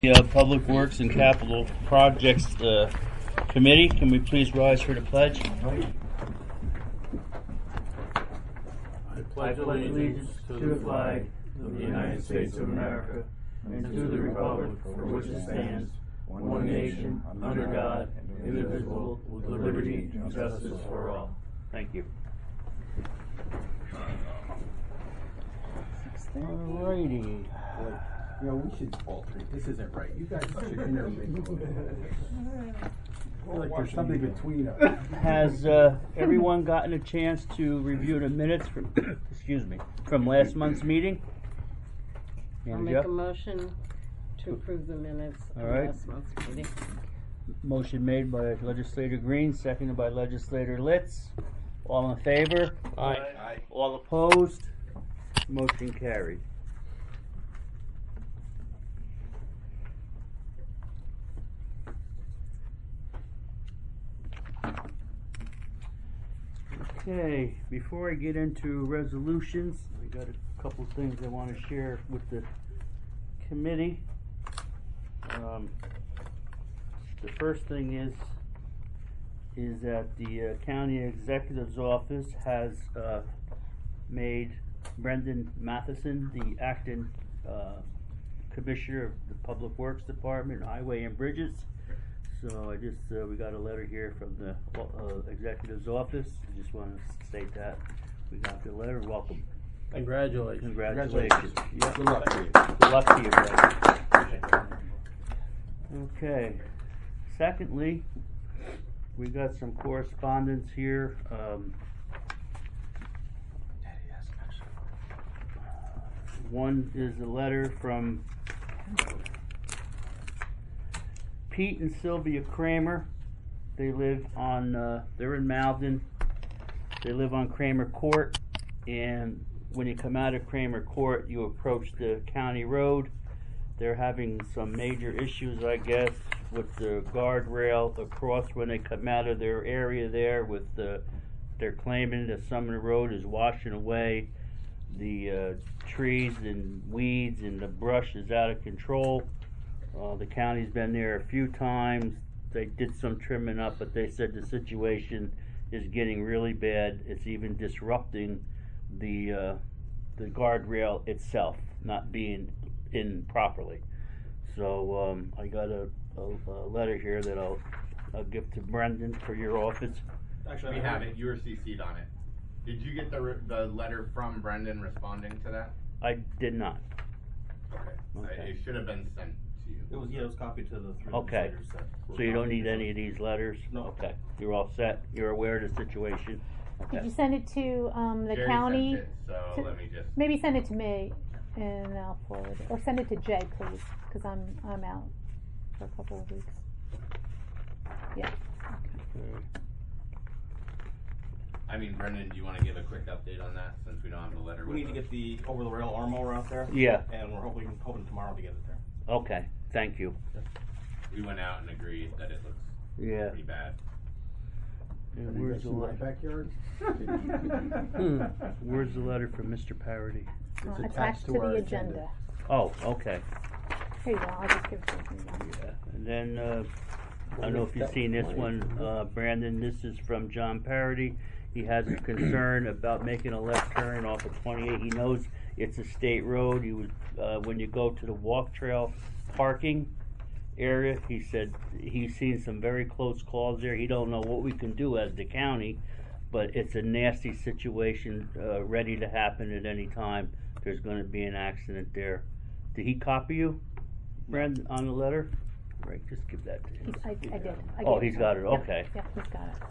Public Works and Capital Projects Committee. Can we please rise for the pledge? I pledge allegiance to the flag of the United States of America and to the republic for which it stands, one nation, under God, indivisible, with liberty and justice for all. Thank you. Alrighty. You know, we should alternate. This isn't right. You guys should intermingle. Like there's something between us. Has everyone gotten a chance to review the minutes from from last month's meeting? I'll make a motion to approve the minutes of last month's meeting. Motion made by Legislator Green, seconded by Legislator Litz. All in favor? Aye. Aye. All opposed? Motion carried. Okay, before I get into resolutions, I got a couple things I want to share with the committee. The first thing is that the county executive's office has made Brendan Matheson the acting commissioner of the Public Works Department, Highway and Bridges. So I just we got a letter here from the executive's office. I just want to state that we got the letter. Welcome. Congratulations. Congratulations. Yeah. Good luck to you. Good luck to you, Brad. Okay. Secondly, we got some correspondence here. One is a letter from Pete and Sylvia Kramer. They live on, they're in Malden. They live on Kramer Court, and when you come out of Kramer Court, you approach the county road. They're having some major issues, I guess, with the guardrail across when they come out of their area there. With they're claiming that some of the road is washing away. The trees and weeds and the brush is out of control. The county's been there a few times. They did some trimming up, but they said the situation is getting really bad. It's even disrupting the guardrail itself, not being in properly. So I got a letter here that I'll give to Brendan for your office. Actually, we have it. You were CC'd on it. Did you get the letter from Brendan responding to that? I did not. Okay. It should have been sent to you. It was copied to the three Okay. legislators that So you don't need any of these letters? No. Okay. You're all set? You're aware of the situation? Okay. Did you send it to the Jerry county? sent it, so let me just. Maybe send it to me, and I'll forward it. Or send it to Jay, please, because I'm out for a couple of weeks. Yeah. Okay. I mean, Brendan, do you want to give a quick update on that since we don't have the letter? We need to get the over-the-rail arm mower out there. Yeah. And we're hoping tomorrow to get it there. Okay. Thank you. We went out and agreed that it looks pretty bad. And Where's where's the my letter? backyard? Where's the letter from Mr. Parody? It's Attached to our the agenda. Oh, okay. Here you go. I'll just give it to you. Yeah. And then I don't know if you've seen this one, Brandon. This is from John Parody. He has a concern about making a left turn off of 28. He knows it's a state road. He was when you go to the walk trail parking area, he said he's seen some very close calls there. He don't know what we can do as the county, but it's a nasty situation ready to happen at any time. There's going to be an accident there. Did he copy you, Brandon, on the letter? Right, just give that to him. I did. He's got it. Okay. Yep, he's got it.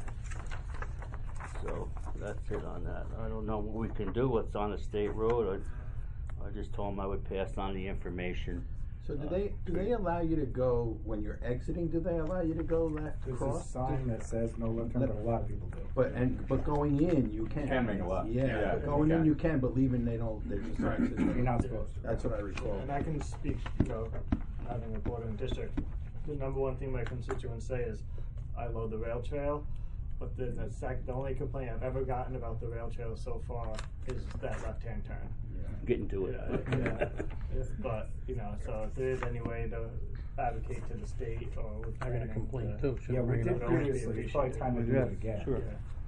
So that's it on that. I don't know what we can do. What's on a state road? I just told him I would pass on the information. So do they allow you to go when you're exiting? Do they allow you to go left There's across? a sign that says no left turn, but a lot of people do. But going in you can. Can make a left. Yeah, but going in you can, but leaving they don't. They just exit. You're not supposed to. That's what I recall. And I can speak, having a board in the district. The number one thing my constituents say is, I love the rail trail, but the only complaint I've ever gotten about the rail trail so far is that left-hand turn. Getting to it. But, so if there is any way to advocate to the state or with I got a planning complaint to- too. Should Yeah, we bring it did up. previously, it's probably time to do Yeah, it again. sure.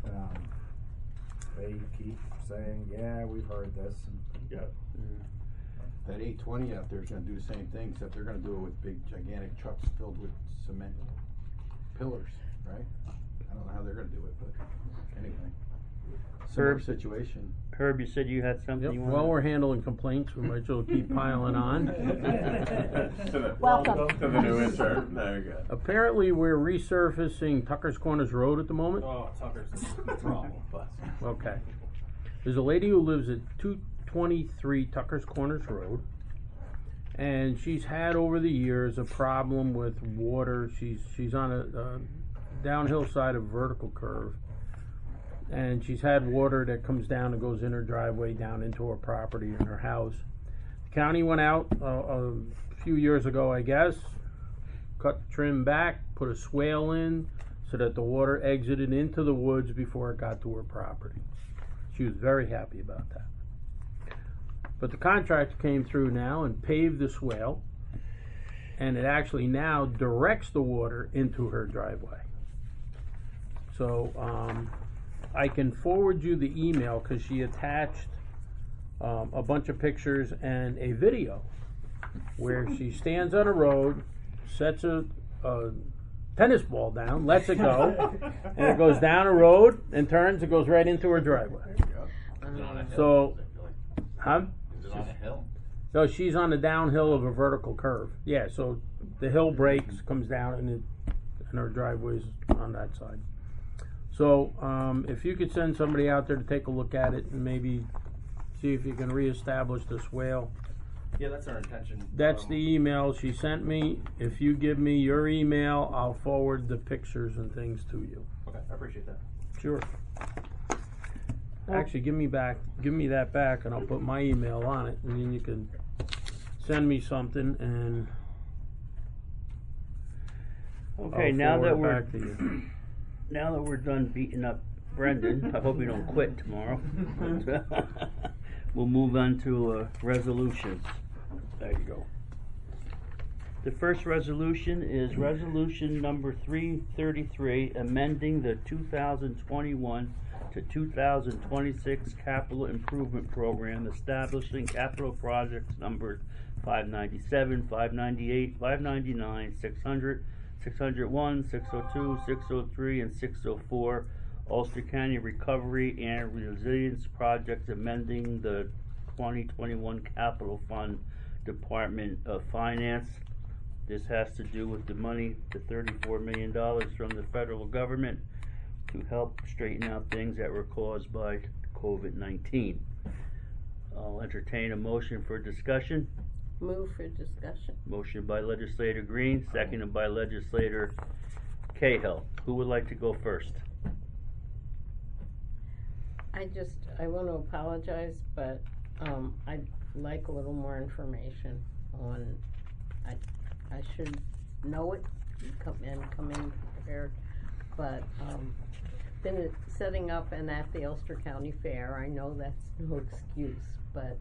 They keep saying, yeah, we've heard this. Yeah. That 820 out there is gonna do the same thing, except they're gonna do it with big gigantic trucks filled with cement pillars, right? I don't know how they're gonna do it, but anyway. Similar Herb? situation. Herb, you said you had something Yep, you while wanted? we're handling complaints, we might as well keep piling on. Welcome. To the new intern. There you go. Apparently, we're resurfacing Tucker's Corners Road at the moment. Oh, Tucker's the problem, but. Okay. There's a lady who lives at 223 Tucker's Corners Road, and she's had over the years a problem with water. She's on a downhill side of vertical curve, and she's had water that comes down and goes in her driveway down into her property and her house. The county went out a few years ago, I guess, cut the trim back, put a swale in so that the water exited into the woods before it got to her property. She was very happy about that. But the contractor came through now and paved the swale, and it actually now directs the water into her driveway. So I can forward you the email because she attached a bunch of pictures and a video where she stands on a road, sets a tennis ball down, lets it go, and it goes down a road and turns. It goes right into her driveway. Is it on a hill? So, huh? Is it on a hill? No, she's on the downhill of a vertical curve. Yeah, so the hill breaks, comes down, and her driveway's on that side. So, if you could send somebody out there to take a look at it and maybe see if you can reestablish the swale. Yeah, that's our intention. That's the email she sent me. If you give me your email, I'll forward the pictures and things to you. Okay, I appreciate that. Sure. Actually, give me that back, and I'll put my email on it, and then you can send me something, and Okay, I'll now that forward it we're back to you. now that we're done beating up Brendan, I hope you don't quit tomorrow. We'll move on to resolutions. There you go. The first resolution is resolution number 333, amending the 2021 to 2026 capital improvement program, establishing capital projects numbered 597, 598, 599, 600, 601, 602, 603, and 604. Ulster County Recovery and Resilience Projects, amending the 2021 Capital Fund Department of Finance. This has to do with the money, the $34 million from the federal government to help straighten out things that were caused by COVID-19. I'll entertain a motion for discussion. Move for discussion. Motion by Legislator Green, seconded by Legislator Cahill. Who would like to go first? I want to apologize, but I'd like a little more information on, I should know it, come in prepared, but been setting up and at the Ulster County Fair. I know that's no excuse, but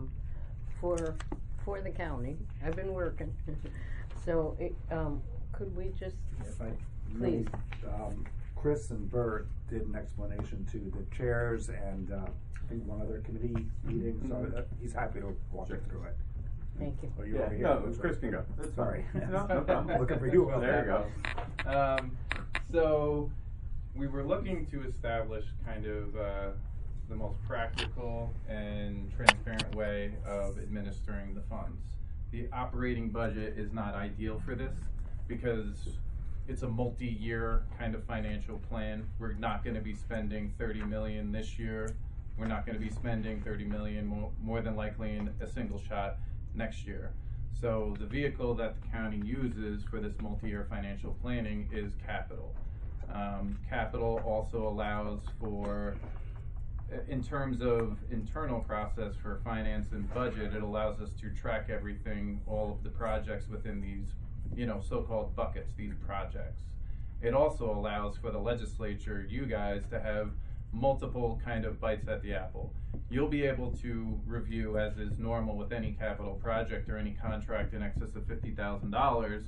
for the county, I've been working. So could we just, If I please? Chris and Bert did an explanation to the chairs and I think one other committee meeting, so he's happy to walk you through it. Thank you. Oh, you're over here. No, Chris can go. Sorry. No problem. Looking for you. There you go. So we were looking to establish kind of the most practical and transparent way of administering the funds. The operating budget is not ideal for this because it's a multi-year kind of financial plan. We're not going to be spending $30 million this year. We're not going to be spending $30 million more than likely in a single shot next year. So the vehicle that the county uses for this multi-year financial planning is capital. Capital also allows for, in terms of internal process for finance and budget, it allows us to track everything, all of the projects within these, so-called buckets, these projects. It also allows for the legislature, you guys, to have multiple kind of bites at the apple. You'll be able to review, as is normal with any capital project or any contract in excess of $50,000,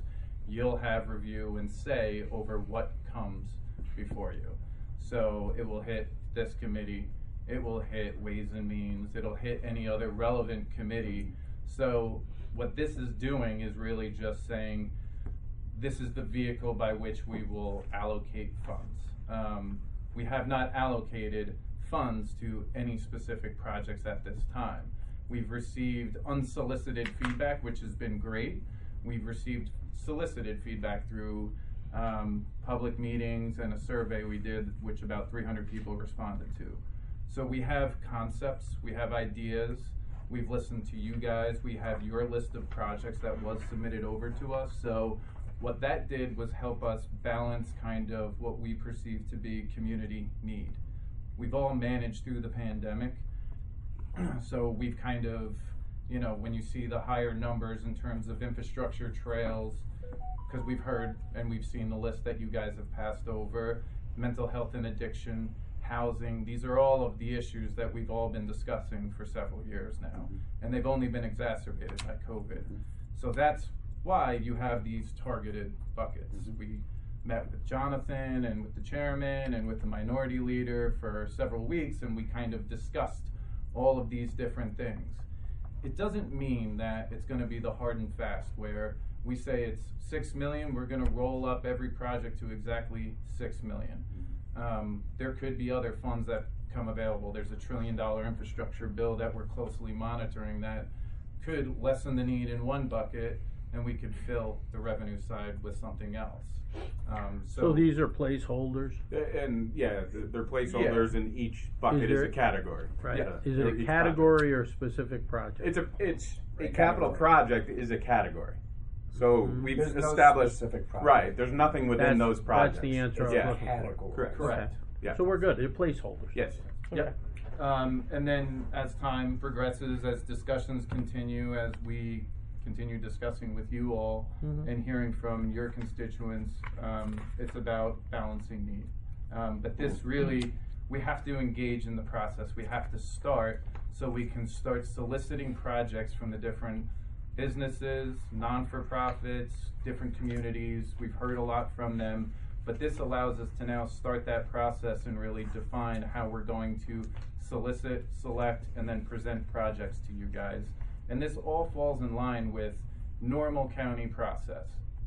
you'll have review and say over what comes before you. So it will hit this committee, it will hit Ways and Means, it'll hit any other relevant committee. So what this is doing is really just saying, this is the vehicle by which we will allocate funds. We have not allocated funds to any specific projects at this time. We've received unsolicited feedback, which has been great. We've received solicited feedback through public meetings and a survey we did, which about 300 people responded to. So we have concepts, we have ideas, we've listened to you guys, we have your list of projects that was submitted over to us. So what that did was help us balance kind of what we perceive to be community need. We've all managed through the pandemic, so we've kind of, you know, when you see the higher numbers in terms of infrastructure, trails, because we've heard and we've seen the list that you guys have passed over, mental health and addiction, housing, these are all of the issues that we've all been discussing for several years now, and they've only been exacerbated by COVID. So that's why you have these targeted buckets. We met with Jonathan and with the chairman and with the minority leader for several weeks, and we kind of discussed all of these different things. It doesn't mean that it's going to be the hard and fast where we say it's 6 million, we're going to roll up every project to exactly 6 million. There could be other funds that come available. There's $1 trillion infrastructure bill that we're closely monitoring that could lessen the need in one bucket, and we could fill the revenue side with something else. So these are placeholders, And yeah, they're placeholders, and each bucket is a category. right? Yeah. Is it For a each category or a specific project? It's a capital project is a category. So we've There's no established specific project. right. There's nothing within those projects. That's the answer I was Yeah. looking for. Category. Correct. Correct. Yeah. So we're good, they're placeholders. Yes. Yep. And then as time progresses, as discussions continue, as we continue discussing with you all and hearing from your constituents, it's about balancing need. But this really, we have to engage in the process. We have to start so we can start soliciting projects from the different businesses, non-for-profits, different communities. We've heard a lot from them. But this allows us to now start that process and really define how we're going to solicit, select, and then present projects to you guys. And this all falls in line with normal county process.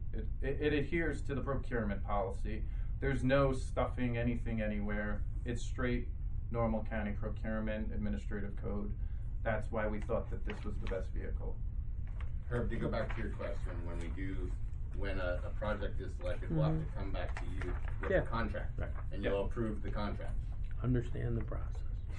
It adheres to the procurement policy. There's no stuffing anything anywhere. It's straight normal county procurement, administrative code. That's why we thought that this was the best vehicle. Herb, to go back to your question, when a project is selected, we'll have to come back to you with a contract, and you'll approve the contract. Understand the process.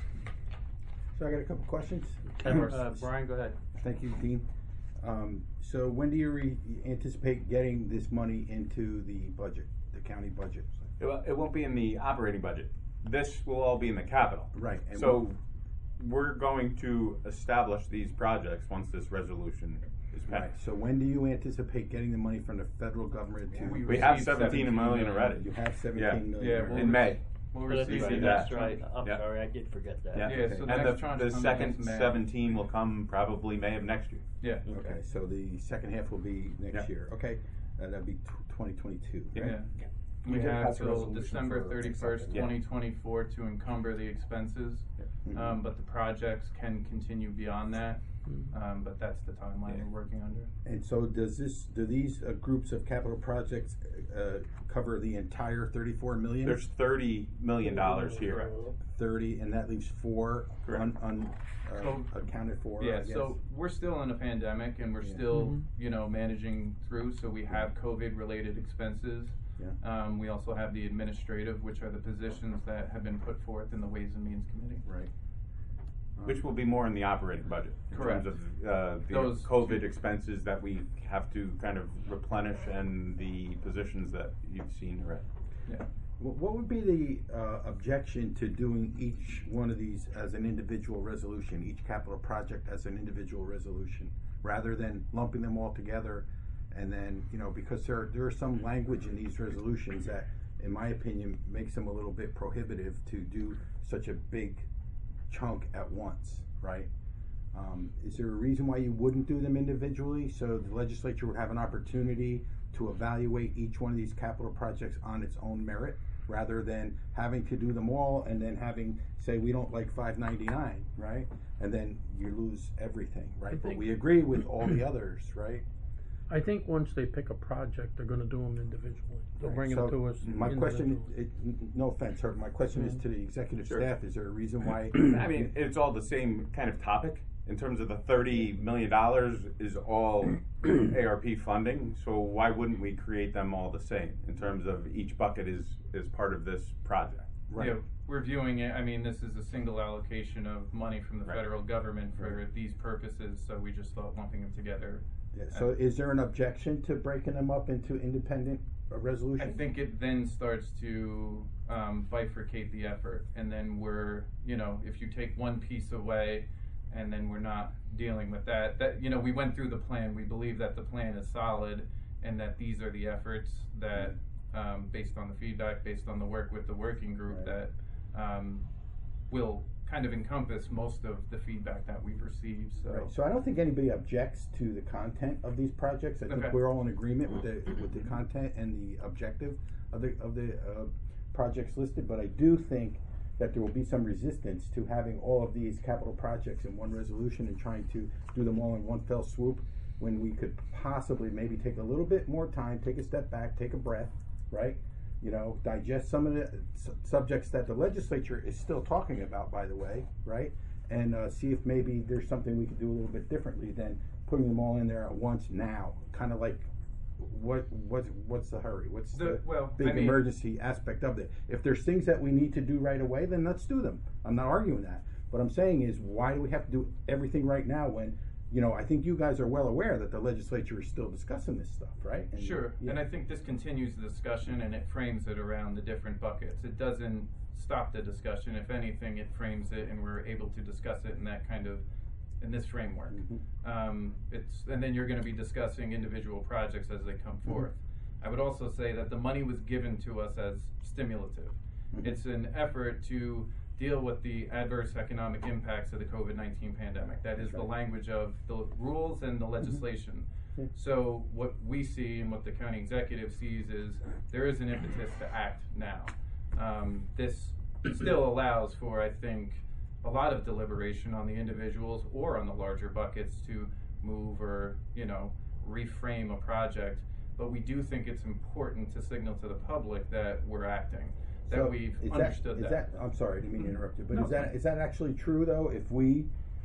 So I got a couple questions. Brian, go ahead. Thank you, Dean. So when do you anticipate getting this money into the budget, the county budget? It won't be in the operating budget. This will all be in the capital. Right. And So we're going to establish these projects once this resolution is right. passed. So when do you anticipate getting the money from the federal government to? We have received 17 million already. You have 17 Yeah. million. Yeah, already. In May. We'll That's receive right, the that. that's right. I'm Yeah. sorry, I did forget that. Yeah. Yeah, so the And next tranche the comes second in May. 17 will come probably May of next year. Yeah. Okay, so the second half will be next Yeah. year. Okay, that'd be 2022, Yeah. right? Yeah. We We did have pass a till resolution December for 31st, acceptance. Yeah. 2024 to encumber the expenses. Mhm. But the projects can continue beyond that. But that's the timeline Yeah. we're working under. And so do these groups of capital projects cover the entire 34 million? There's $30 million here. Correct. 30, and that leaves 4 Correct. So, accounted for, I Yeah, guess. so we're still in a pandemic and we're Yeah. still, managing through, so we have COVID related expenses. Yeah. We also have the administrative, which are the positions that have been put forth in the Ways and Means Committee. Right. Which will be more in the operating budget. In Correct. terms of the Those COVID two- expenses that we have to kind of replenish and the positions that you've seen already. Yeah. What would be the objection to doing each one of these as an individual resolution, each capital project as an individual resolution, rather than lumping them all together? And then, because there are some language in these resolutions that, in my opinion, makes them a little bit prohibitive to do such a big chunk at once, right? Is there a reason why you wouldn't do them individually, so the legislature would have an opportunity to evaluate each one of these capital projects on its own merit, rather than having to do them all and then having, say, we don't like 599, right? And then you lose everything, right? But we agree with all the others, right? I think once they pick a project, they're gonna do them individually. They'll bring them to us. My question, individually. no offense, Herb, my question is to the executive Sure. staff, is there a reason why? I mean, it's all the same kind of topic. In terms of the $30 million is all ARP funding, so why wouldn't we create them all the same in terms of each bucket is part of this project? Right. Yeah, we're viewing it, I mean, this is a single allocation of money from the Right. federal government for these purposes, so we just thought lumping them together. Yeah, so is there an objection to breaking them up into independent I resolutions? think it then starts to bifurcate the effort, and then we're, you know, if you take one piece away, and then we're not dealing with that, you know, we went through the plan, we believe that the plan is solid, and that these are the efforts that, based on the feedback, based on the work with the working group, that will kind of encompass most of the feedback that we've received, so. Right, so I don't think anybody objects to the content of these projects. I think Okay. we're all in agreement with the content and the objective of the projects listed, but I do think that there will be some resistance to having all of these capital projects in one resolution and trying to do them all in one fell swoop, when we could possibly maybe take a little bit more time, take a step back, take a breath, right? You know, digest some of the subjects that the legislature is still talking about, by the way, right? And see if maybe there's something we could do a little bit differently than putting them all in there at once now. Kind of like, what's the hurry? What's the big emergency aspect of it? If there's things that we need to do right away, then let's do them. I'm not arguing that. What I'm saying is, why do we have to do everything right now when, you know, I think you guys are well aware that the legislature is still discussing this stuff, right? And Sure, and I think this continues the discussion and it frames it around the different buckets. It doesn't stop the discussion. If anything, it frames it and we're able to discuss it in that kind of, in this framework. And then you're gonna be discussing individual projects as they come forth. I would also say that the money was given to us as stimulative. It's an effort to deal with the adverse economic impacts of the COVID-19 pandemic. That is the language of the rules and the legislation. So what we see and what the county executive sees is there is an impetus to act now. This still allows for, I think, a lot of deliberation on the individuals or on the larger buckets to move or, you know, reframe a project. But we do think it's important to signal to the public that we're acting. That we've understood that. I'm sorry, I didn't mean to interrupt you, but No, is that actually true though? If we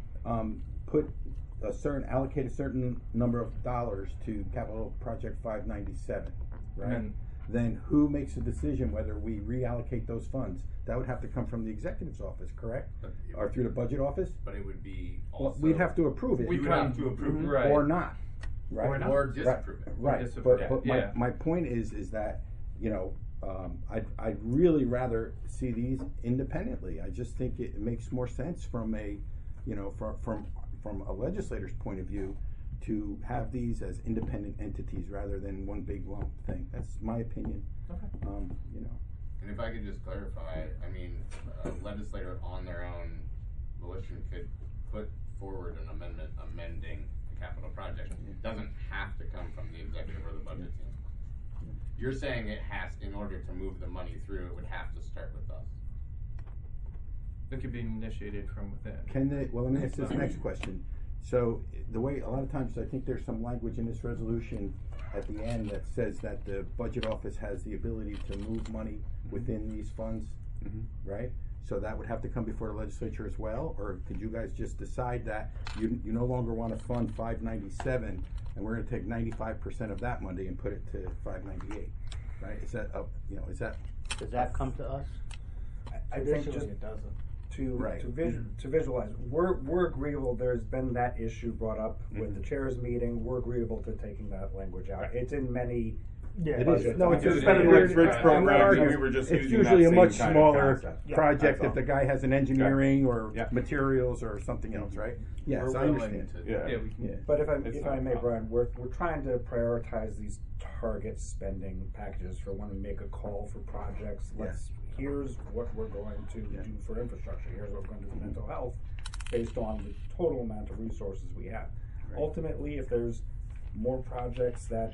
allocate a certain number of dollars to capital project 597, right? Then who makes the decision whether we reallocate those funds? That would have to come from the executive's office, correct? Or through the budget office? But it would be also. Well, we'd have to approve it. We would have to approve it. Right. Or not, right? Or disapprove it. Right, Disapprove but it. my point is that, you know, I'd really rather see these independently. I just think it makes more sense from a, you know, from a legislator's point of view, to have these as independent entities rather than one big lump thing. That's my opinion. Okay. You know. And if I could just clarify, I mean, a legislator on their own volition could put forward an amendment amending the capital project. It doesn't have to come from the executive or the budget team. You're saying it has, in order to move the money through, it would have to start with us. It could be initiated from within. Well, let me ask this next question. So the way, a lot of times I think there's some language in this resolution at the end that says that the budget office has the ability to move money within these funds, right? So that would have to come before the legislature as well, or could you guys just decide that you no longer want to fund 597 and we're going to take 95% of that money and put it to 598, right? Is that up? You know, is that? Does that come to us? I think just Traditionally, it doesn't. to visualize, we're agreeable. There's been that issue brought up with the chairs meeting. We're agreeable to taking that language out. It's in many. Yeah, It is. budgets. No, it's We a did it better in word. the Rich program, we were just It's using usually that a much same kind of smaller concept. project That's if the guy has an engineering or Yeah. materials or something else, right? Yes, We're I willing understand. to. Yeah. Yeah, we can. Yeah. But if It's I not a may, problem. Brian, we're trying to prioritize these target spending packages for when we make a call for projects. Here's what we're going to do for infrastructure. Here's what we're going to do for mental health, based on the total amount of resources we have. Right. Ultimately, if there's more projects that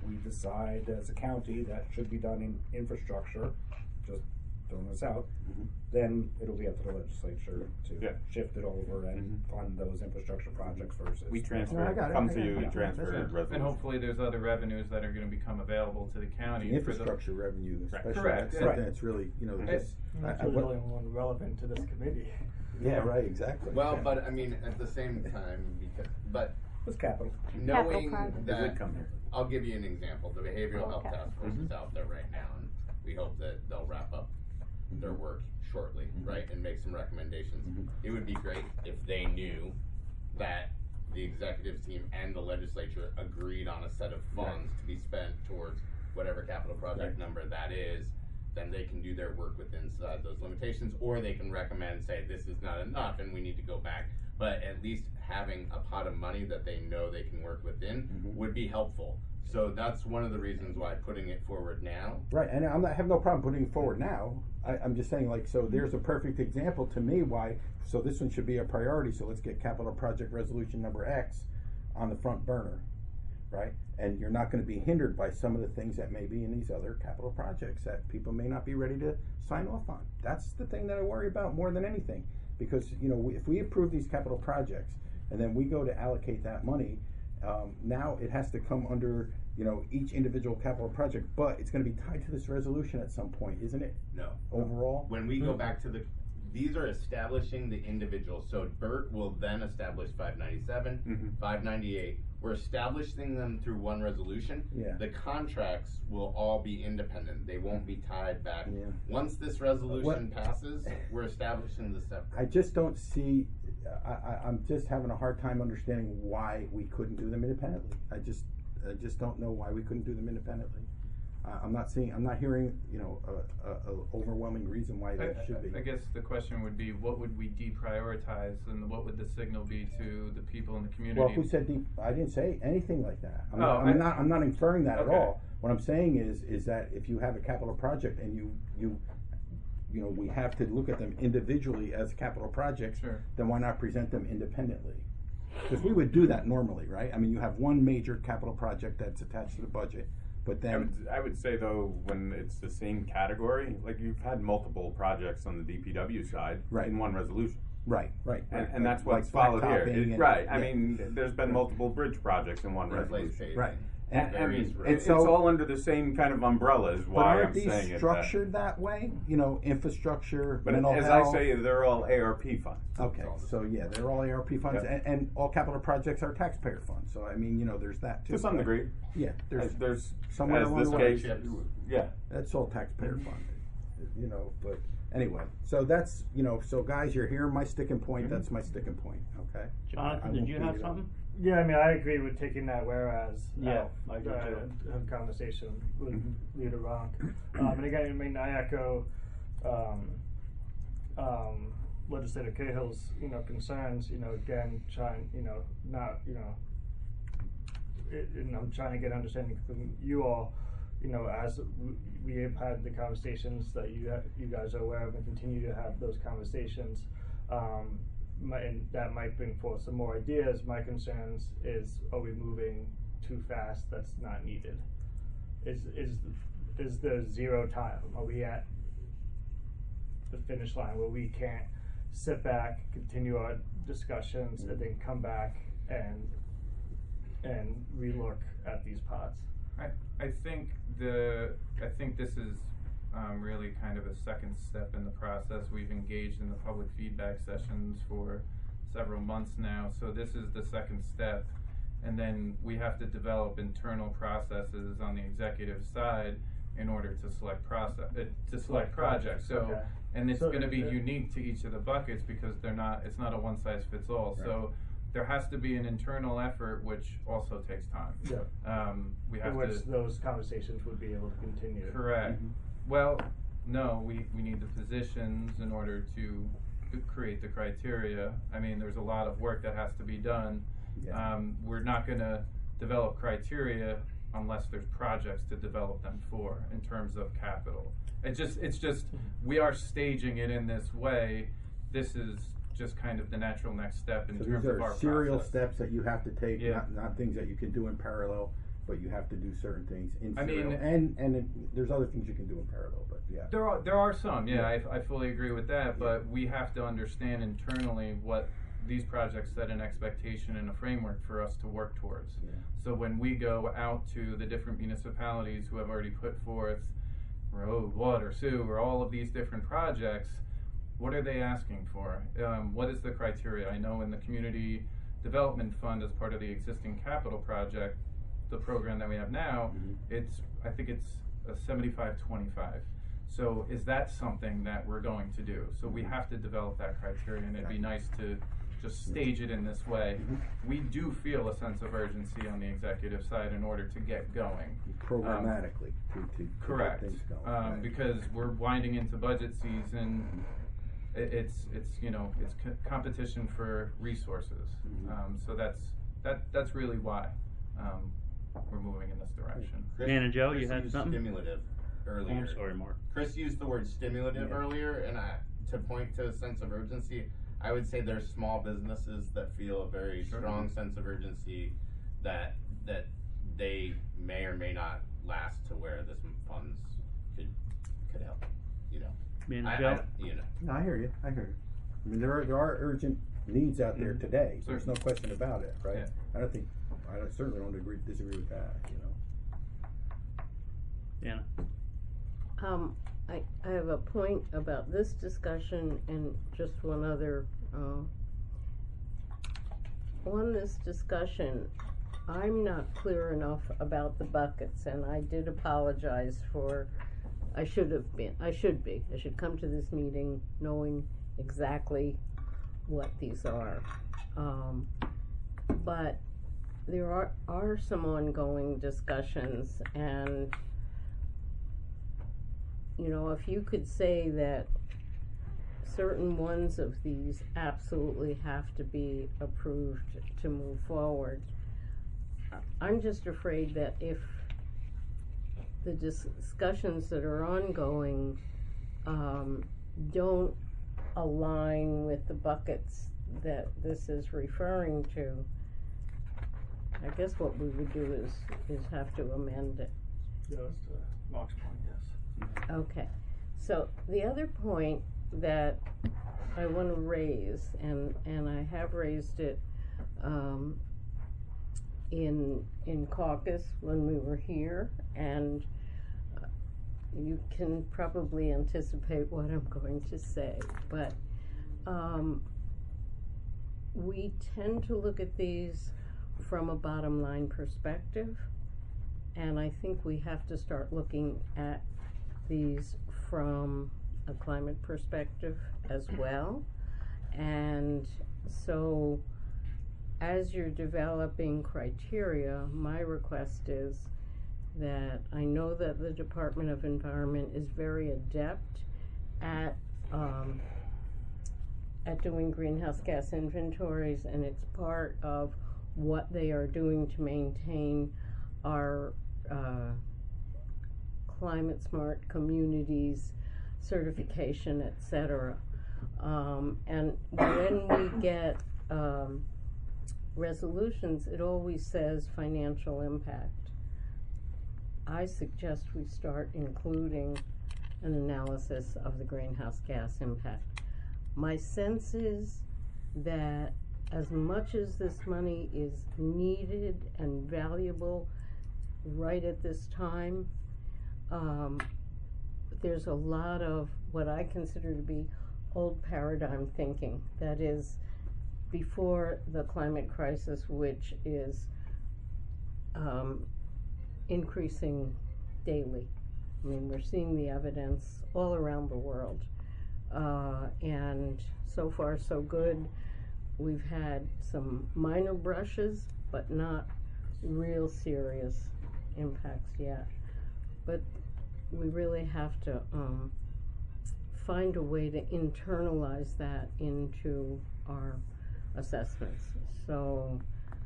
we decide as a county that should be done in infrastructure, just throwing this out, then it'll be up to the legislature to Yeah. shift it over and fund those infrastructure projects versus. We transfer, No, I got it, come I to got you, it. and Yeah. transfer That's resolution. And hopefully there's other revenues that are gonna become available to the county. The for the- infrastructure revenue, especially, Correct. that's something that's really, It's- That's I- really what- the only one relevant to this committee. yeah, right, exactly. Well, Yeah. but I mean, at the same time, but It's capital. knowing project. It that, would come here. I'll give you an example. The Behavioral Health Okay. Task Force is out there right now, and we hope that they'll wrap up their work shortly, right, and make some recommendations. It would be great if they knew that the executive team and the legislature agreed on a set of funds to be spent towards whatever capital project number that is. Then they can do their work within inside those limitations, or they can recommend, say, this is not enough and we need to go back. But at least having a pot of money that they know they can work within would be helpful. So that's one of the reasons why putting it forward now. Right, and I have no problem putting it forward now. I'm just saying, like, so there's a perfect example to me why, so this one should be a priority, so let's get capital project resolution number X on the front burner, right? And you're not gonna be hindered by some of the things that may be in these other capital projects that people may not be ready to sign off on. That's the thing that I worry about more than anything. Because, you know, if we approve these capital projects, and then we go to allocate that money, now it has to come under, you know, each individual capital project, but it's gonna be tied to this resolution at some point, isn't it? No. Overall? When we go back to these are establishing the individuals. So Bert will then establish 597, 598. We're establishing them through one resolution. Yeah. The contracts will all be independent. They won't be tied back. Yeah. Once this resolution passes, we're establishing the separate. I just don't see, I'm just having a hard time understanding why we couldn't do them independently. I just don't know why we couldn't do them independently. I'm not hearing, you know, a overwhelming reason why they should be. I guess the question would be, what would we deprioritize, and what would the signal be to the people in the community? Well, who said I didn't say anything like that. I'm not inferring that Okay. at all. What I'm saying is that if you have a capital project and you know, we have to look at them individually as capital projects, Sure. then why not present them independently? Because we would do that normally, right? I mean, you have one major capital project that's attached to the budget, but then I would say though, when it's the same category, like you've had multiple projects on the DPW side Right. in one resolution. right. And that's what's like followed here. blacktopping and- Right, I yeah. mean, there's been multiple bridge projects in one Replace resolution. paving. Right. And Various it's roads. so- all under the same kind of umbrella is But why aren't I'm these saying it. structured that way? You know, infrastructure, But mental as health. I say, they're all ARP funds. Okay, so yeah, they're all ARP funds, Yep. and all capital projects are taxpayer funds. So I mean, you know, there's that too. To some right? degree. Yeah, There's somewhere as along this the way. case, yeah. That's all taxpayer funded, you know. But anyway, so that's, you know, so guys, you're hearing my sticking point. That's my sticking point. Okay. Jonathan, I did won't you beat have it up. something? Yeah, I mean, I agree with taking that whereas. Yeah, I do too. Have a conversation with Mm-hmm. Leader Ronk. And again, I mean, I echo Legislator Cahill's, you know, concerns. You know, again, trying, you know, not, you know, and I'm trying to get understanding from you all. You know, as we have had the conversations that you guys are aware of, and continue to have those conversations. And that might bring forth some more ideas. My concerns is, are we moving too fast? That's not needed. Is there zero time? Are we at the finish line where we can't sit back, continue our discussions, and then come back and relook at these pots? I think this is really kind of a second step in the process. We've engaged in the public feedback sessions for several months now, so this is the second step. And then we have to develop internal processes on the executive side in order to select projects. So, Okay. and it's So, going to be unique to each of the buckets because it's not a one size fits all. Right. So there has to be an internal effort, which also takes time. Yeah. We have In which to. those conversations would be able to continue. Correct. Well, no, we need the positions in order to create the criteria. I mean, there's a lot of work that has to be done. Yeah. We're not going to develop criteria unless there's projects to develop them for in terms of capital. It's just we are staging it in this way. This is just kind of the natural next step in So terms these of our are serial process. steps that you have to take, Yeah. not things that you can do in parallel. but you have to do certain things in I mean- serial, and there's other things you can do in parallel, but yeah. There are some, yeah, I fully agree with that, but we have to understand internally what these projects set an expectation and a framework for us to work towards. Yeah. So when we go out to the different municipalities who have already put forth road, water, sewer, all of these different projects, what are they asking for? What is the criteria? I know in the Community Development Fund, as part of the existing capital project, the program that we have now, I think it's a 75-25. So is that something that we're going to do? So we have to develop that criteria, and it'd be nice to just stage it in this way. We do feel a sense of urgency on the executive side in order to get going. Programmatically, to Correct. get things going. Right. Because we're winding into budget season. It's competition for resources. So that's really why we're moving in this direction. Dan and Joe, you Chris had used something? Stimulative earlier. Oh, I'm sorry, Mark. Chris used the word stimulative earlier, and to point to a sense of urgency, I would say there's small businesses that feel a very strong sense of urgency that they may or may not last to where this funds could help. You know, Dan and Joe? No, I hear you. I mean, there are urgent needs out there today. So there's no question about it, right? Yeah. I certainly don't disagree with that. Anna? I have a point about this discussion and just one other, on this discussion, I'm not clear enough about the buckets, and I did apologize I should be. I should come to this meeting knowing exactly what these are. But there are some ongoing discussions, and if you could say that certain ones of these absolutely have to be approved to move forward, I'm just afraid that if the discussions that are ongoing don't align with the buckets that this is referring to, I guess what we would do is have to amend it. Yeah, that's to Mark's point, yes. Okay, so the other point that I want to raise, and I have raised it in caucus when we were here, and you can probably anticipate what I'm going to say, but we tend to look at these from a bottom line perspective, and I think we have to start looking at these from a climate perspective as well. And so as you're developing criteria, my request is that I know that the Department of Environment is very adept at doing greenhouse gas inventories, and it's part of what they are doing to maintain our climate smart communities certification, etc. And when we get resolutions, it always says financial impact. I suggest we start including an analysis of the greenhouse gas impact. My sense is that as much as this money is needed and valuable right at this time, there's a lot of what I consider to be old paradigm thinking. That is, before the climate crisis, which is increasing daily. I mean, we're seeing the evidence all around the world. And so far, so good. We've had some minor brushes, but not real serious impacts yet. But we really have to find a way to internalize that into our assessments. So,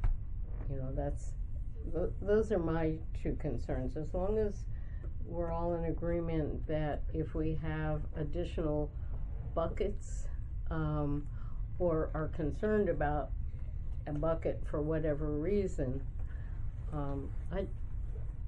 those are my two concerns. As long as we're all in agreement that if we have additional buckets or are concerned about a bucket for whatever reason,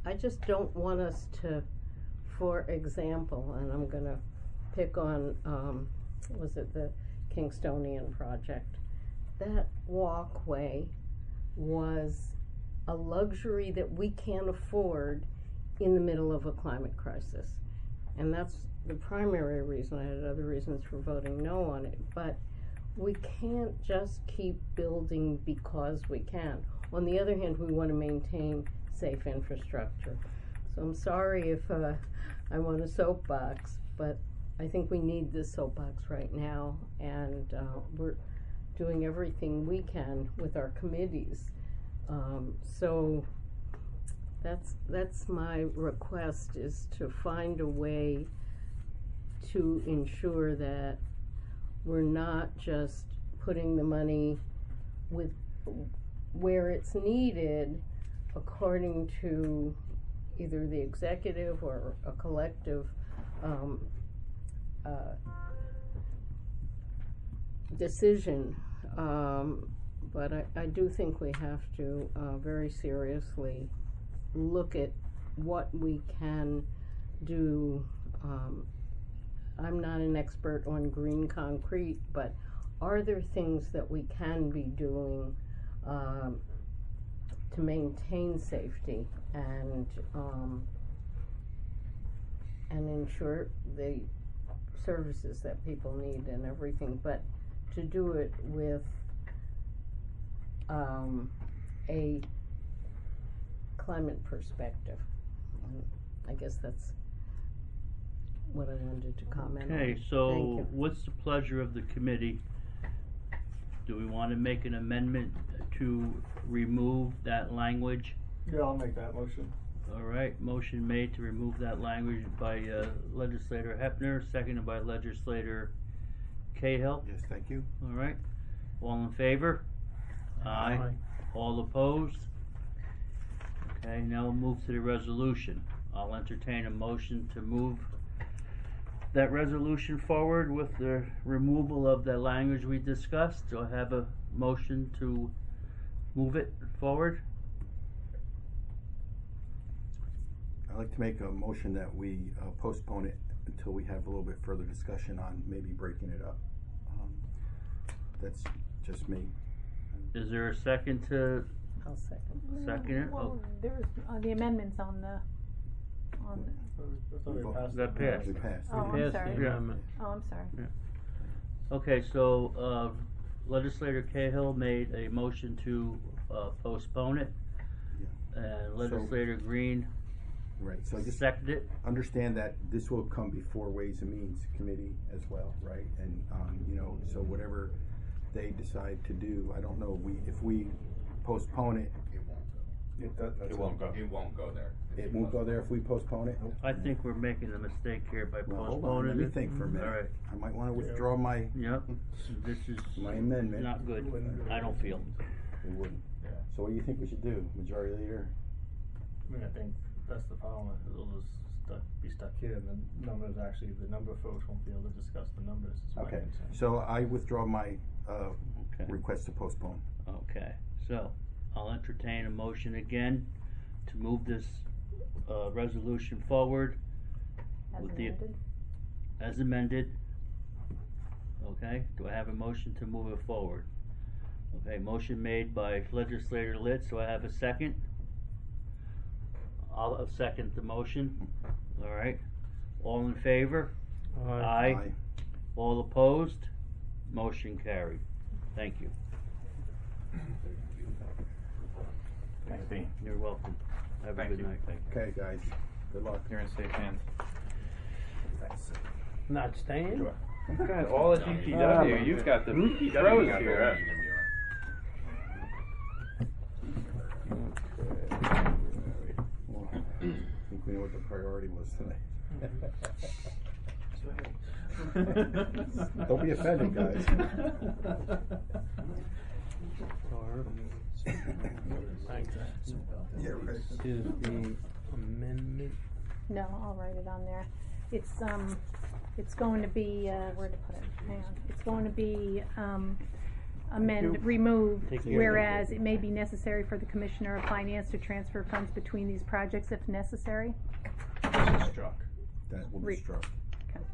I just don't want us to, for example, and I'm gonna pick on, was it the Kingstonian project? That walkway was a luxury that we can't afford in the middle of a climate crisis. And that's the primary reason. I had other reasons for voting no on it, but we can't just keep building because we can. On the other hand, we want to maintain safe infrastructure. So I'm sorry if I want a soapbox, but I think we need this soapbox right now, and we're doing everything we can with our committees. So that's my request, is to find a way to ensure that we're not just putting the money with where it's needed according to either the executive or a collective decision. But I do think we have to very seriously look at what we can do. I'm not an expert on green concrete, but are there things that we can be doing to maintain safety and ensure the services that people need and everything, but to do it with a climate perspective. I guess that's what I wanted to comment on. Okay, Thank so you. what's the pleasure of the committee? Do we want to make an amendment to remove that language? Yeah, I'll make that motion. All right, motion made to remove that language by legislator Hepner, seconded by legislator Cahill. Yes, thank you. All right, all in favor? Aye. All opposed? Okay, now we'll move to the resolution. I'll entertain a motion to move that resolution forward with the removal of the language we discussed. Do I have a motion to move it forward? I'd like to make a motion that we postpone it until we have a little bit further discussion on maybe breaking it up. That's just me. Is there a second to I'll second. second it? Well, there's the amendments on the. That passed. We passed. Oh, I'm Passed sorry. the amendment. Oh, I'm sorry. Okay, so legislator Cahill made a motion to postpone it, and legislator Green Right, so just seconded it. understand that this will come before Ways and Means Committee as well, right? And, you know, so whatever they decide to do, I don't know, if we postpone it, It won't go. It won't go there. it won't go there if we postpone it? I think we're making a mistake here by Well, hold on, postponing let me it. think for a minute. All right, I might wanna withdraw my yep, this is amendment. not good, I don't feel. We wouldn't. Yeah. So what do you think we should do, majority leader? I mean, I think that's the problem. It'll just be stuck here, and the numbers actually, the number of folks won't be able to discuss the numbers. Is my Okay, concern. so I withdraw my, Okay. request to postpone. Okay, so I'll entertain a motion again to move this resolution forward As with the amended. as amended. Okay, do I have a motion to move it forward? Okay, motion made by legislator Litz, do I have a second? I'll second the motion. All right, all in favor? Aye. All opposed? Motion carried. Thank you. Thanks, Dean. You're welcome. Have a Thank good you. night. Thank you. Okay, guys, good luck. You're in safe hands. Thanks. Not staying? Sure. God, all at DPW, you've got the pros here. Well, I think we know what the priority was today. Don't be offended, guys. Yeah, right. Is the amendment? No, I'll write it on there. It's going to be, where to put it? Hang on. It's going to be, remove, Take care of it. whereas it may be necessary for the Commissioner of Finance to transfer funds between these projects if necessary. This is struck. That will be Re- struck. Okay.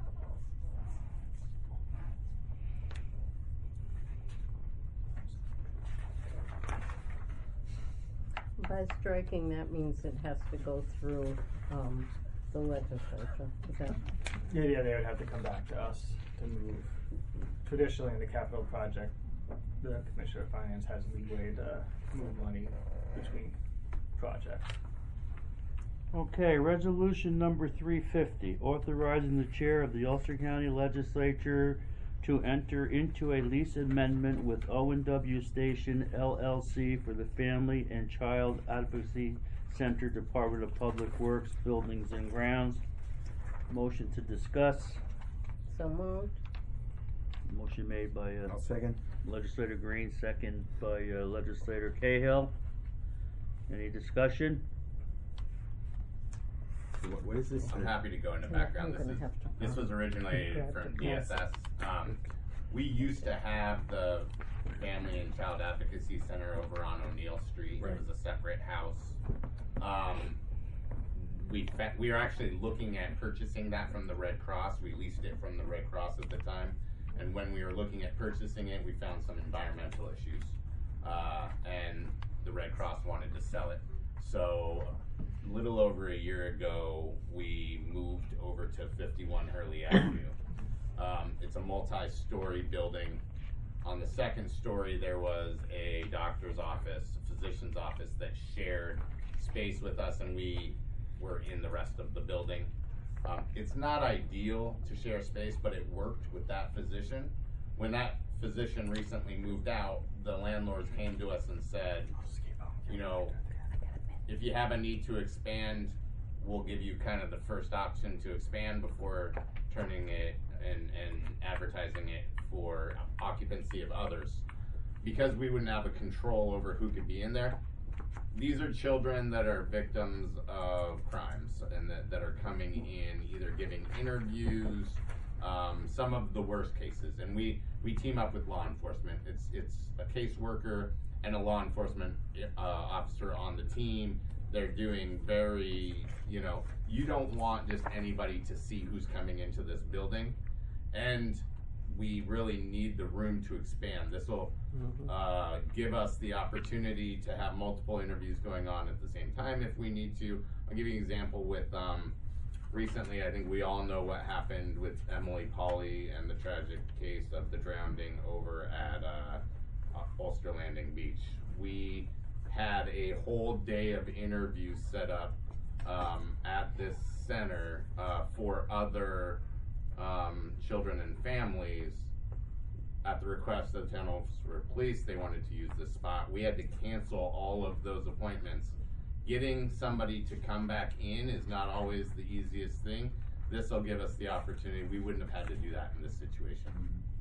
By striking, that means it has to go through, the legislature, is that? Yeah, they would have to come back to us to move. Traditionally, in the capital project, the Commissioner of Finance has leeway to move money between projects. Okay, resolution number 350, authorizing the chair of the Ulster County Legislature to enter into a lease amendment with O&W Station LLC for the Family and Child Advocacy Center, Department of Public Works, Buildings and Grounds. Motion to discuss. So moved. Motion made by I'll second. Legislator Green, second by Legislator Cahill. Any discussion? What is this? I'm happy to go into Yeah, background. I'm gonna have to- This was originally grab from the glass. DSS. We used to have the Family and Child Advocacy Center over on O'Neill Street. Right. It was a separate house. We are actually looking at purchasing that from the Red Cross. We leased it from the Red Cross at the time. And when we were looking at purchasing it, we found some environmental issues. And the Red Cross wanted to sell it. So a little over a year ago, we moved over to 51 Hurley Avenue. It's a multi-story building. On the second story, there was a doctor's office, a physician's office that shared space with us, and we were in the rest of the building. It's not ideal to share space, but it worked with that physician. When that physician recently moved out, the landlords came to us and said, you know, if you have a need to expand, we'll give you kind of the first option to expand before turning it and advertising it for occupancy of others. Because we wouldn't have a control over who could be in there, these are children that are victims of crimes and that are coming in, either giving interviews, some of the worst cases. And we team up with law enforcement. It's a caseworker and a law enforcement officer on the team. They're doing very, you don't want just anybody to see who's coming into this building. And we really need the room to expand. This will give us the opportunity to have multiple interviews going on at the same time if we need to. I'll give you an example with, recently, I think we all know what happened with Emily Pauley and the tragic case of the drowning over at Ulster Landing Beach. We had a whole day of interviews set up at this center for other children and families at the request of the town officer of police. They wanted to use this spot. We had to cancel all of those appointments. Getting somebody to come back in is not always the easiest thing. This will give us the opportunity. We wouldn't have had to do that in this situation.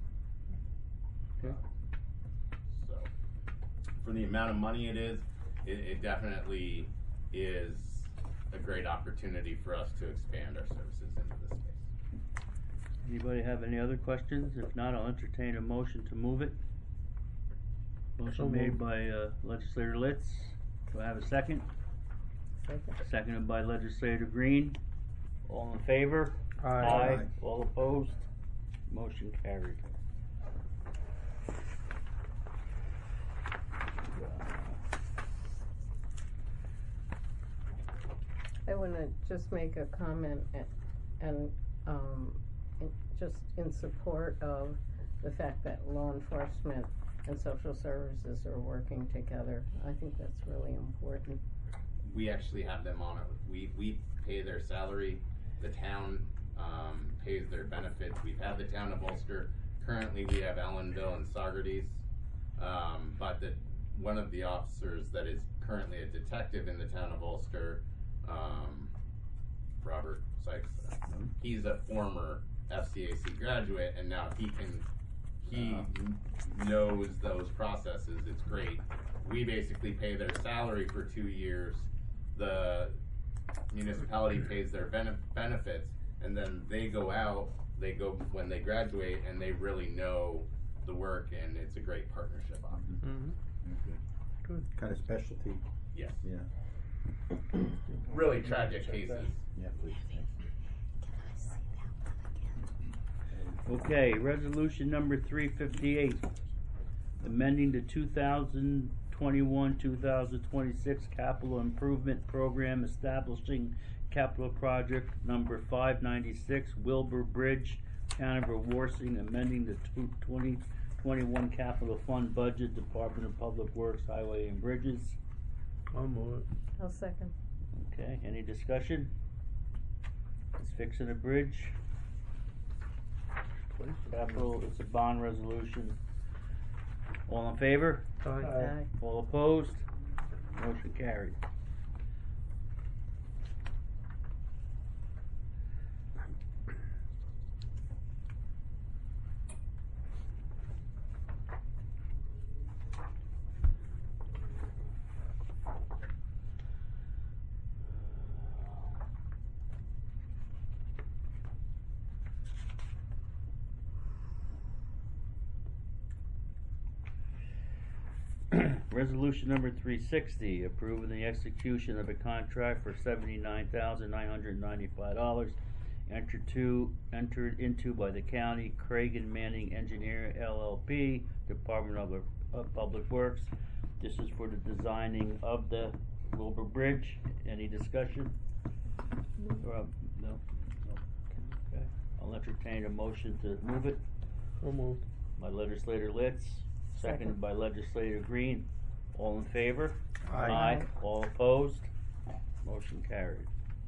Okay. So, for the amount of money it definitely is a great opportunity for us to expand our services into this space. Anybody have any other questions? If not, I'll entertain a motion to move it. Motion made by Legislator Litz. Do I have a second? Second. Seconded by Legislator Green. All in favor? Aye. All opposed? Motion carried. I wanna just make a comment and just in support of the fact that law enforcement and social services are working together. I think that's really important. We actually have them on it. We pay their salary. The town pays their benefits. We've had the town of Ulster. Currently, we have Ellenville and Saugerties. But one of the officers that is currently a detective in the town of Ulster, Robert Sykes, he's a former FCAC graduate, and now he knows those processes. It's great. We basically pay their salary for 2 years. The municipality pays their benefits, and then they go out, when they graduate, and they really know the work, and it's a great partnership. Mm-hmm. Kind of specialty. Yes. Yeah. Really tragic cases. Yeah, please. Okay, resolution number 358, amending the 2021-2026 capital improvement program, establishing capital project number 596, Wilbur Bridge, Town of Warsing, amending the 2021 capital fund budget, Department of Public Works, Highway and Bridges. I'll move it. I'll second. Okay, any discussion? It's fixing a bridge. Capital, it's a bond resolution. All in favor? Aye. Aye. All opposed? Motion carried. Resolution number 360, approving the execution of a contract for $79,995 entered into by the county, Craig and Manning Engineer LLP, Department of Public Works. This is for the designing of the Wilbur Bridge. Any discussion? No? Okay. I'll entertain a motion to move it So moved. by legislator Litz, seconded by legislator Green. All in favor? Aye. All opposed? Motion carried.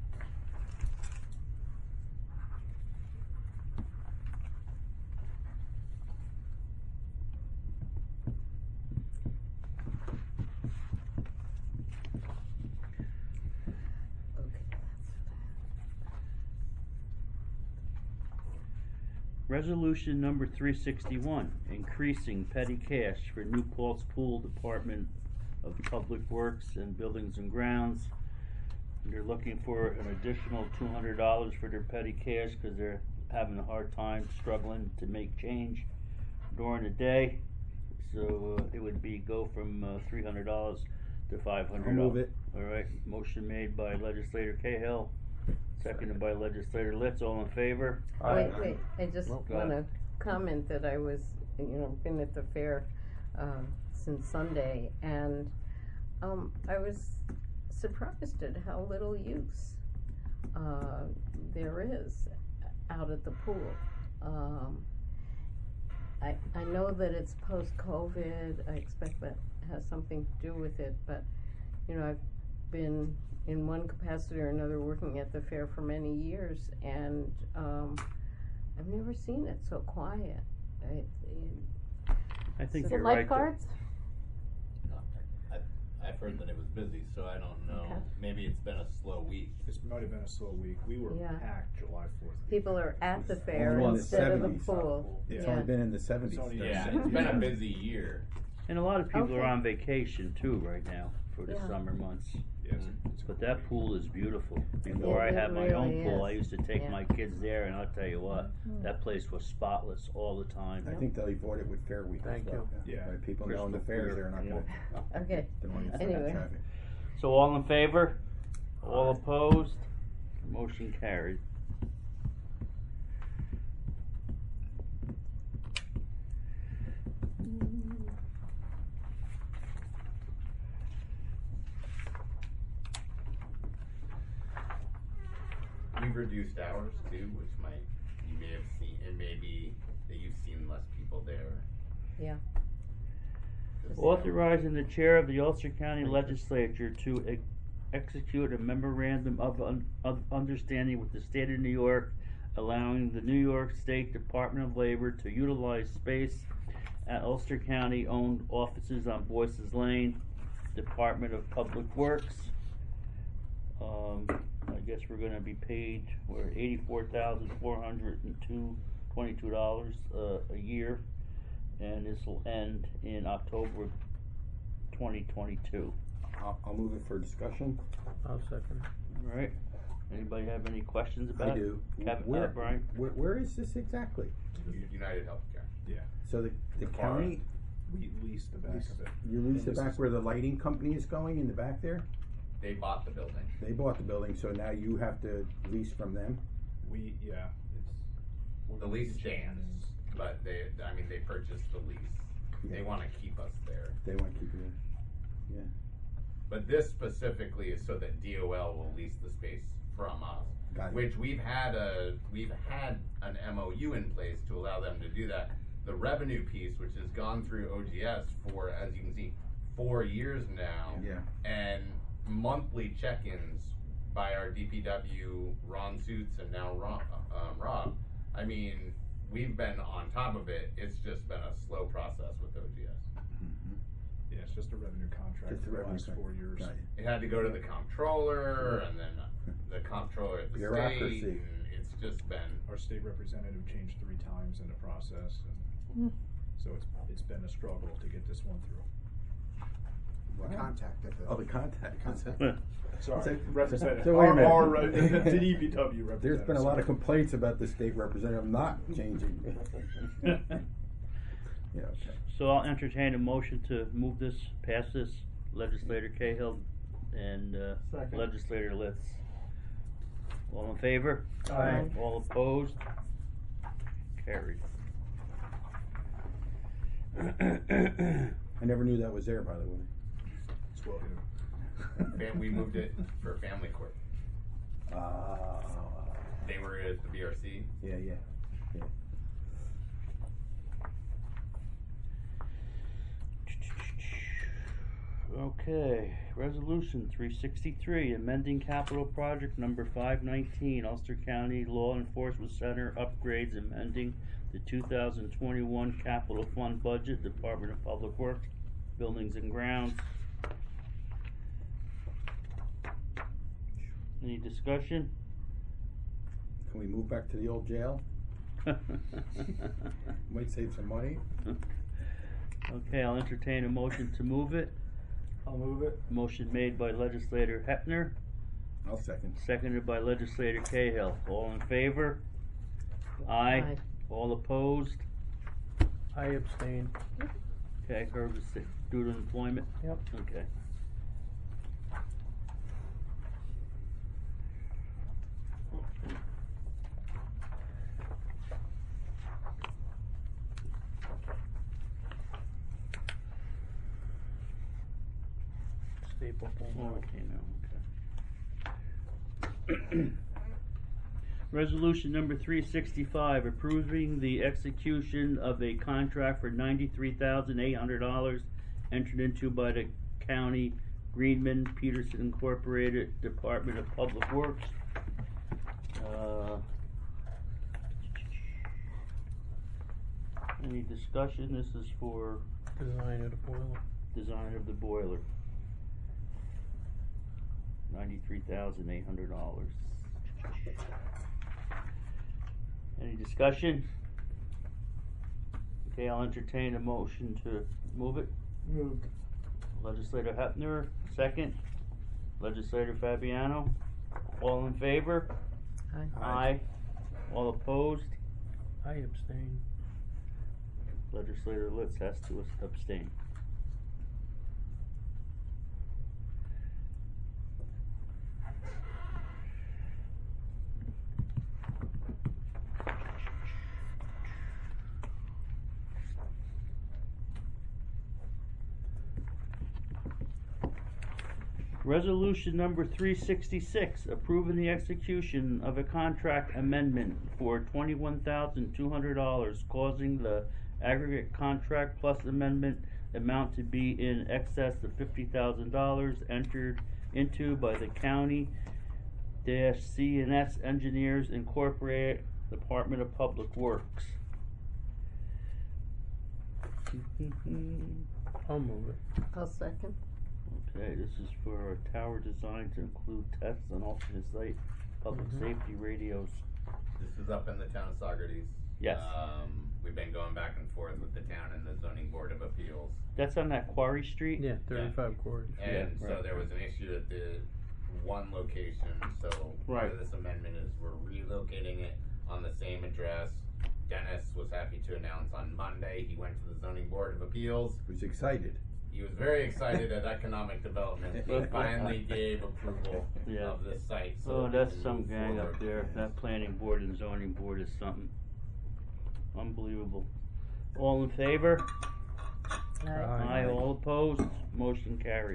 Resolution number 361, increasing petty cash for New Paltz Pool, Department of Public Works and Buildings and Grounds. They're looking for an additional $200 for their petty cash because they're having a hard time struggling to make change during the day. So it would be go from $300 to $500. I'll move it. All right, motion made by legislator Cahill, seconded by legislator Litz. All in favor? Wait, I just Well, go ahead. wanna comment that I was, been at the fair, since Sunday, and, I was surprised at how little use, there is out at the pool. I know that it's post-COVID, I expect that has something to do with it, but, I've been in one capacity or another working at the fair for many years, and, I've never seen it so quiet. I think Is you're it right. lifeguards? I've heard that it was busy, so I don't know. Okay. Maybe it's been a slow week. This might have been a slow week. We were Yeah. packed July 4th. People are at the fair Only in the instead of the 70s. pool. It's Yeah. only been in the 70s. It's only- Yeah, it's been a busy year. And a lot of people are Okay. on vacation too right now for the Yeah. summer months. Yes. But that pool is beautiful. Before I It had my own really pool, is. I used to take Yeah. my kids there, and I'll tell you what, Mm. that place was spotless all the time. I think they'll avoid it with Fair Week and Thank stuff. you. Yeah. Right, people knowing the Crystal fairs, clear. they're not gonna. Okay. They don't get stuck in Anyway. traffic. So all in favor? All opposed? Motion carried. We've reduced hours too, which you may have seen, it may be that you've seen less people there. Yeah. Authorizing the chair of the Ulster County Legislature to execute a memorandum of understanding with the state of New York, allowing the New York State Department of Labor to utilize space at Ulster County owned offices on Boyce's Lane, Department of Public Works. I guess we're gonna be paid, we're $84,422 a year, and this will end in October 2022. I'll move it for discussion. I'll second. Alright, Anybody have any questions about I it? do. Kevin, Brian? Where is this exactly? United Healthcare. Yeah. So the county, We lease the back of it. you lease the This back is- where the lighting company is going in the back there? They bought the building. They bought the building, so now you have to lease from them? The lease stands, but they purchased the lease. They Yeah. wanna keep us there. They want to keep it, yeah. But this specifically is so that DOL will lease the space from us. Got it. Which we've had an MOU in place to allow them to do that. The revenue piece, which has gone through OGS for, as you can see, 4 years now. Yeah. And monthly check-ins by our DPW, Ron Suits, and now Rob. I mean, we've been on top of it. It's just been a slow process with OGS. Yeah, it's just a revenue contract Just a for the revenue last contract. 4 years. Got it. It had to go to the comptroller, and then the comptroller at the Bureaucracy. state, and it's just been. Our state representative changed 3 times in the process, and so it's been a struggle to get this one through. Wow. Contact at the. Oh, the contact. Sorry, So- representative. so wait a minute. The DPW representative. There's been a lot of complaints about the state representative not changing. Yeah, okay. So I'll entertain a motion to move this, pass this, Legislator Cahill and Second. Legislator Litz. All in favor? Aye. All opposed? Carried. I never knew that was there, by the way. It's well, We moved it for family court. They were at the BRC. Yeah, yeah. Okay, resolution 363, amending capital project number 519, Ulster County Law Enforcement Center upgrades, amending the 2021 capital fund budget, Department of Public Works, Buildings and Grounds. Any discussion? Can we move back to the old jail? Might save some money. Okay, I'll entertain a motion to move it. I'll move it. Motion made by Legislator Hepner, I'll second. seconded by Legislator Cahill. All in favor? Aye. Aye. All opposed? I abstain. Okay, Herb is sick due to employment? Yep. Okay. Staple Oh, okay, no, okay. Resolution number 365, approving the execution of a contract for $93,800 entered into by the county Greenman Peterson Incorporated Department of Public Works. Any discussion? This is for Design of the boiler. design of the boiler. $93,800. Any discussion? Okay, I'll entertain a motion to move it. Moved. Legislator Hepner, second. Legislator Fabiano, all in favor? Aye. Aye. All opposed? I abstain. Legislator Litz has to abstain. Resolution number 366, approving the execution of a contract amendment for $21,200, causing the aggregate contract plus amendment amount to be in excess of $50,000 entered into by the county C&S Engineers Incorporated, Department of Public Works. I'll move it. I'll second. Okay, this is for a tower design to include tests on alternate site public safety radios. This is up in the town of Saugerties. Yes. We've been going back and forth with the town and the zoning board of appeals. That's on that Quarry Street? Yeah, 35 quarters. And Yeah, so right. there was an issue at the one location, so part Right. of this amendment is we're relocating it on the same address. Dennis was happy to announce on Monday, he went to the zoning board of appeals. Who's excited? He was very excited at economic development. He finally gave approval Yeah. of this site. So Oh, we that's can some move gang up forward. there. That planning board and zoning board is something unbelievable. All in favor? Aye. All opposed? Motion carried.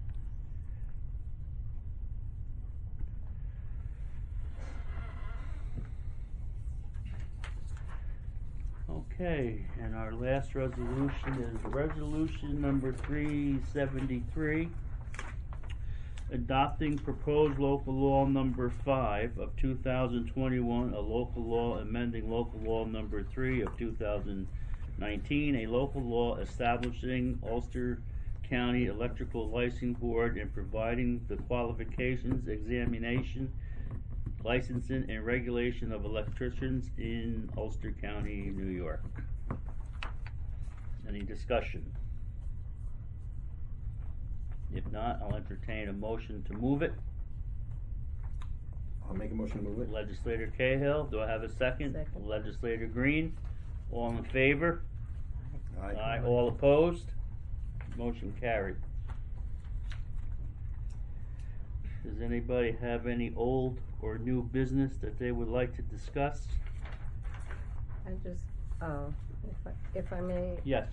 Okay, and our last resolution is resolution number 373. Adopting proposed local law number 5 of 2021, a local law amending local law number 3 of 2019, a local law establishing Ulster County Electrical Licensing Board and providing the qualifications, examination, licensing, and regulation of electricians in Ulster County, New York. Any discussion? If not, I'll entertain a motion to move it. I'll make a motion to move it. Legislator Cahill, do I have a second? Second. Legislator Green, all in favor? Aye. All opposed? Motion carried. Does anybody have any old or new business that they would like to discuss? I just, if I may, Yes.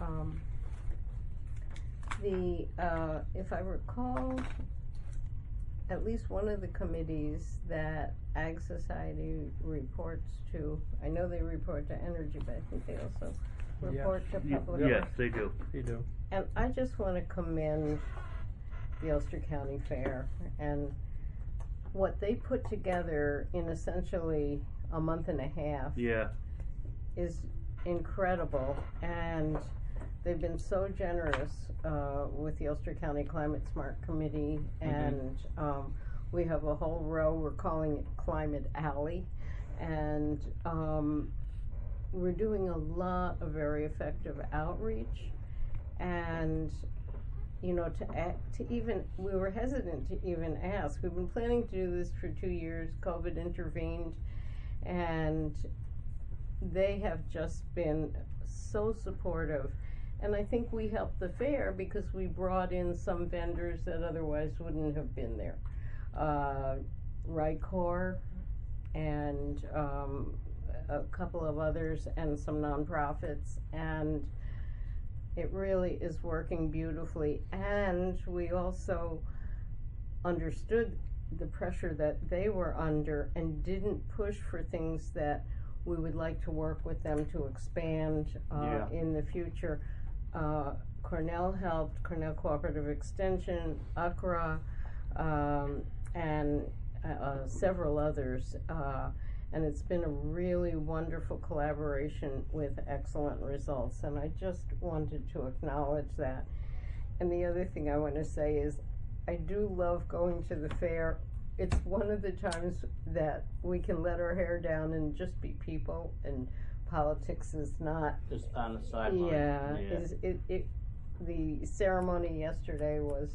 if I recall, at least one of the committees that Ag Society reports to, I know they report to Energy, but I think they also report to Public Works. Yes, they do. They do. And I just want to commend the Ulster County Fair and what they put together in essentially a month and a half Yeah. is incredible, and they've been so generous with the Ulster County Climate Smart Committee, and we have a whole row, we're calling it Climate Alley, and we're doing a lot of very effective outreach, and you know, we were hesitant to even ask. We've been planning to do this for 2 years. COVID intervened, and they have just been so supportive. And I think we helped the fair because we brought in some vendors that otherwise wouldn't have been there. Rycor and a couple of others and some nonprofits, and it really is working beautifully. And we also understood the pressure that they were under and didn't push for things that we would like to work with them to expand in the future. Cornell helped, Cornell Cooperative Extension, UCRA, and several others. And it's been a really wonderful collaboration with excellent results, and I just wanted to acknowledge that. And the other thing I want to say is I do love going to the fair. It's one of the times that we can let our hair down and just be people, and politics is not Just on the sideline. the ceremony yesterday was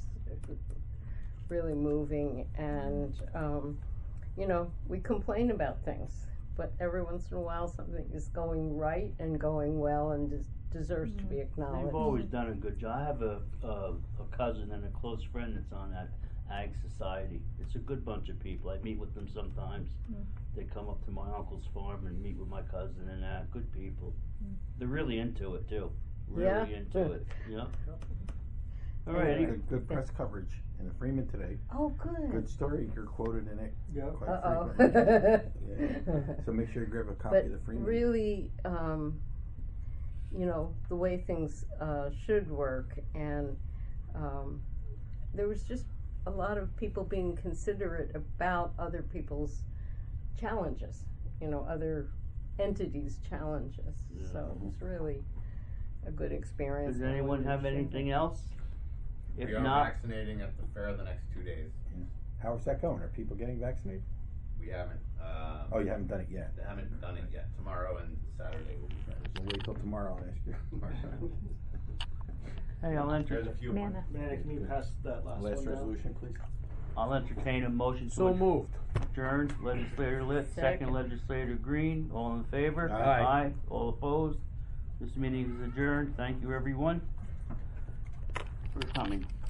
really moving, and you know, we complain about things, but every once in a while something is going right and going well and deserves to be acknowledged. They've always done a good job. I have a cousin and a close friend that's on that Ag Society. It's a good bunch of people. I meet with them sometimes. They come up to my uncle's farm and meet with my cousin and that. Good people. They're really into it too. Really into it. Yeah. All right. Good press coverage in the Freeman today. Oh, good. Good story. You're quoted in it quite Uh-oh. frequently. Yeah. So make sure you grab a copy But of the Freeman. really, you know, the way things should work, and there was just a lot of people being considerate about other people's challenges, you know, other entities' challenges. Yeah. So it was really a good experience. Does anyone have anything else? If We are not, vaccinating at the fair the next 2 days. How's that going? Are people getting vaccinated? We haven't. Oh, you haven't done it yet. They haven't done it yet. Tomorrow and Saturday will be finished. We'll wait till tomorrow and ask you. hey, I'll enter. There's a few more. Manna. Man, can you pass that last one Last down? resolution, please. I'll entertain a motion to So moved. adjourn. Legislator Lit, second Second. Legislator Green, all in favor? Aye. All opposed? This meeting is adjourned. Thank you, everyone, for coming.